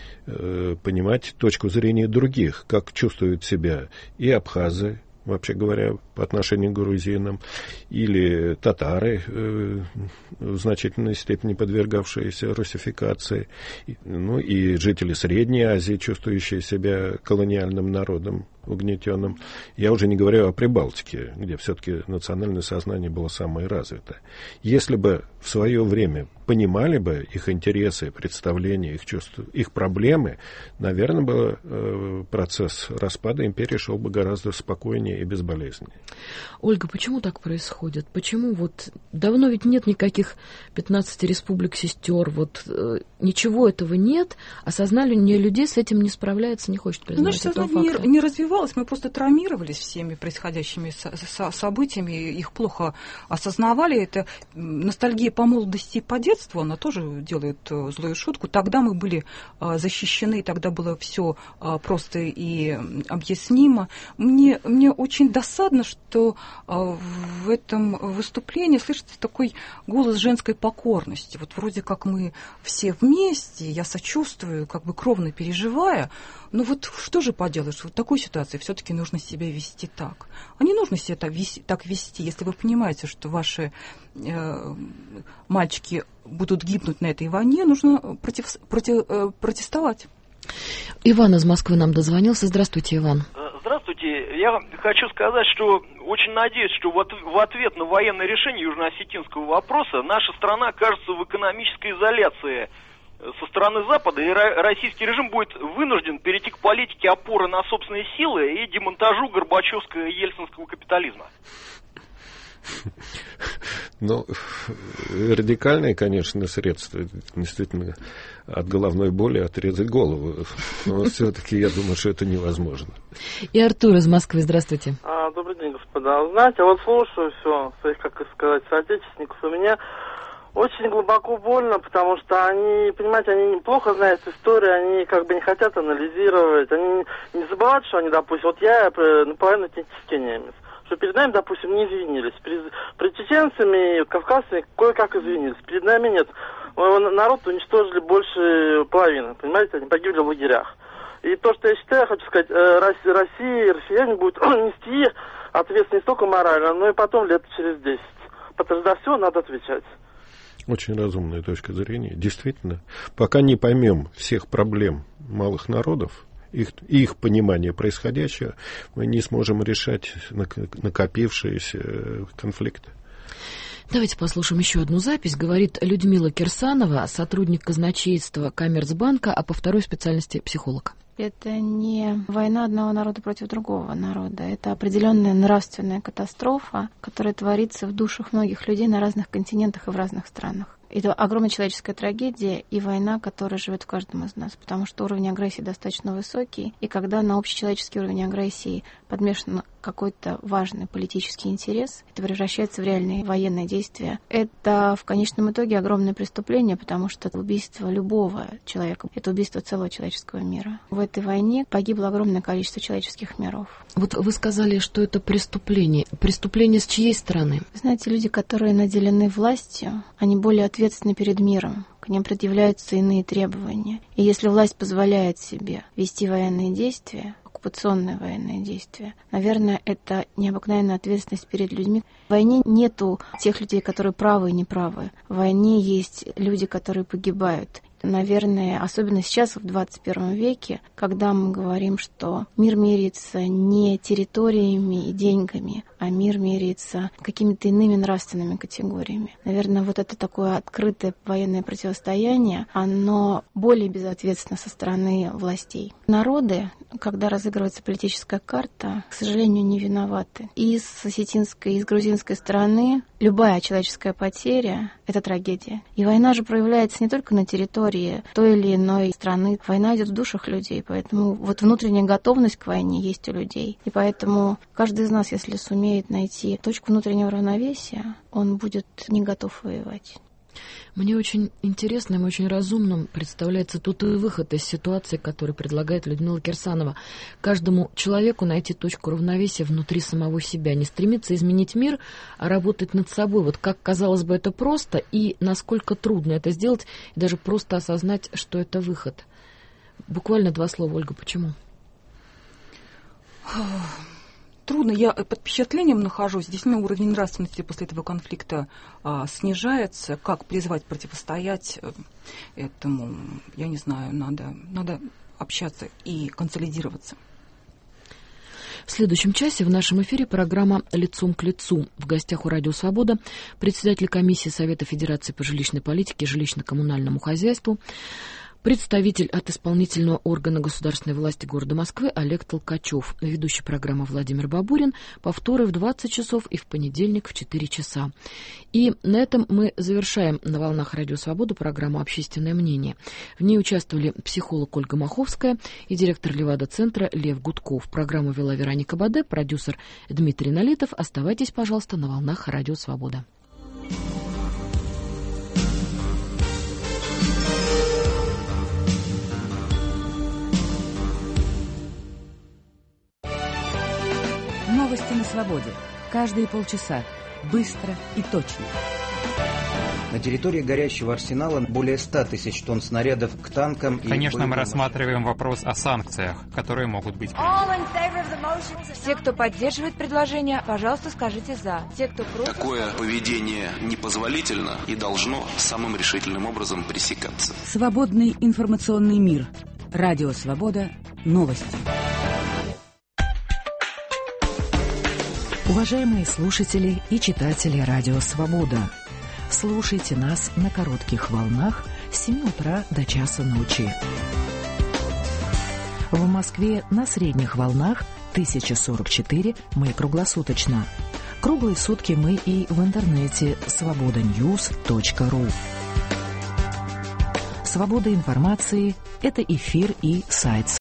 Понимать точку зрения других, как чувствуют себя и абхазы, вообще говоря, по отношению к грузинам, или татары, э, в значительной степени подвергавшиеся русификации, ну и жители Средней Азии, чувствующие себя колониальным народом, угнетенным. Я уже не говорю о Прибалтике, где все-таки национальное сознание было самое развитое. Если бы в свое время понимали бы их интересы, представления, их чувства, их проблемы, наверное, бы э, процесс распада империи шел бы гораздо спокойнее и безболезненнее. Ольга, почему так происходит? Почему вот давно ведь нет никаких пятнадцати республик сестер, вот э, ничего этого нет, а сознание людей с этим не справляется, не хочет признать Наше этого сознание факта. не, не развивалось, мы просто травмировались всеми происходящими со- со- событиями, их плохо осознавали. Это ностальгия по молодости и по детству, она тоже делает э, злую шутку. Тогда мы были э, защищены, тогда было все э, просто и объяснимо. Мне, мне очень досадно, что э, в этом выступлении слышится такой голос женской покорности. Вот вроде как мы все вместе, я сочувствую, как бы кровно переживая, но вот что же поделаешь, в такой ситуации все-таки нужно себя вести так. А не нужно себя так вести, так вести, если вы понимаете, что ваши э, мальчики будут гибнуть на этой войне, нужно против, против, э, протестовать. Иван из Москвы нам дозвонился. Здравствуйте, Иван. Здравствуйте. Я хочу сказать, что очень надеюсь, что в ответ на военное решение южно-осетинского вопроса наша страна окажется в экономической изоляции со стороны Запада, и российский режим будет вынужден перейти к политике опоры на собственные силы и демонтажу горбачевского и ельцинского капитализма. Ну, радикальное, конечно, средство, действительно, от головной боли отрезать голову. Но все-таки я думаю, что это невозможно. И Артур из Москвы, здравствуйте. А, добрый день, господа. Знаете, вот слушаю все своих, как сказать, соотечественников, и мне очень глубоко больно, потому что они, понимаете, они плохо знают историю, они как бы не хотят анализировать, они не забывают, что они, допустим, вот я наполовину этнический немец, что перед нами, допустим, не извинились. Перед, перед чеченцами и кавказцами кое-как извинились. Перед нами нет. Народ уничтожили больше половины, понимаете, они погибли в лагерях. И то, что я считаю, я хочу сказать, Россия и россияне будут нести ответственность не только морально, но и потом лет через десять. Потому что за все надо отвечать. Очень разумная точка зрения. Действительно, пока не поймем всех проблем малых народов, их, их понимание происходящего, мы не сможем решать накопившиеся конфликты. Давайте послушаем еще одну запись. Говорит Людмила Кирсанова, сотрудник казначейства Коммерцбанка, а по второй специальности психолог. Это не война одного народа против другого народа. Это определенная нравственная катастрофа, которая творится в душах многих людей на разных континентах и в разных странах. Это огромная человеческая трагедия и война, которая живет в каждом из нас, потому что уровень агрессии достаточно высокий, и когда на общечеловеческий уровень агрессии подмешан какой-то важный политический интерес, это превращается в реальные военные действия. Это в конечном итоге огромное преступление, потому что это убийство любого человека, это убийство целого человеческого мира. В этой войне погибло огромное количество человеческих миров. Вот вы сказали, что это преступление. Преступление с чьей стороны? Знаете, люди, которые наделены властью, они более ответственны перед миром. К ним предъявляются иные требования. И если власть позволяет себе вести военные действия, оккупационные военные действия, наверное, это необыкновенная ответственность перед людьми. В войне нету тех людей, которые правы и неправы. В войне есть люди, которые погибают. Наверное, особенно сейчас, в двадцать первом веке, когда мы говорим, что мир меряется не территориями и деньгами, а мир меряется какими-то иными нравственными категориями. Наверное, вот это такое открытое военное противостояние, оно более безответственно со стороны властей. Народы, когда разыгрывается политическая карта, к сожалению, не виноваты. И с осетинской, и с грузинской стороны любая человеческая потеря — это трагедия. И война же проявляется не только на территории той или иной страны. Война идет в душах людей, поэтому вот внутренняя готовность к войне есть у людей. И поэтому каждый из нас, если сумеет найти точку внутреннего равновесия, он будет не готов воевать. Мне очень интересным и очень разумным представляется тут и выход из ситуации, который предлагает Людмила Кирсанова. Каждому человеку найти точку равновесия внутри самого себя, не стремиться изменить мир, а работать над собой. Вот как, казалось бы, это просто, и насколько трудно это сделать, и даже просто осознать, что это выход. Буквально два слова, Ольга, почему? Трудно, я под впечатлением нахожусь. Действительно, уровень нравственности после этого конфликта а, снижается. Как призвать противостоять этому, я не знаю, надо, надо общаться и консолидироваться. В следующем часе в нашем эфире программа «Лицом к лицу». В гостях у «Радио Свобода» председатель комиссии Совета Федерации по жилищной политике и жилищно-коммунальному хозяйству, представитель от исполнительного органа государственной власти города Москвы Олег Толкачев, ведущий программы Владимир Бабурин, повторы в двадцать часов и в понедельник в четыре часа. И на этом мы завершаем на волнах «Радио Свобода» программу «Общественное мнение». В ней участвовали психолог Ольга Маховская и директор Левада-центра Лев Гудков. Программу вела Вероника Баде, продюсер Дмитрий Налитов. Оставайтесь, пожалуйста, на волнах «Радио Свобода». Новости на свободе. Каждые полчаса. Быстро и точно. На территории горящего арсенала более ста тысяч тонн снарядов к танкам. Конечно, и мы рассматриваем вопрос о санкциях, которые могут быть. Все, кто поддерживает предложение, пожалуйста, скажите «за». Те, кто против... Такое поведение непозволительно и должно самым решительным образом пресекаться. Свободный информационный мир. Радио Свобода. Новости. Уважаемые слушатели и читатели Радио Свобода, слушайте нас на коротких волнах с семи утра до часа ночи. В Москве на средних волнах тысяча сорок четыре, мы круглосуточно. Круглые сутки мы и в интернете свобода ньюс точка ру. Свобода информации – это эфир и сайт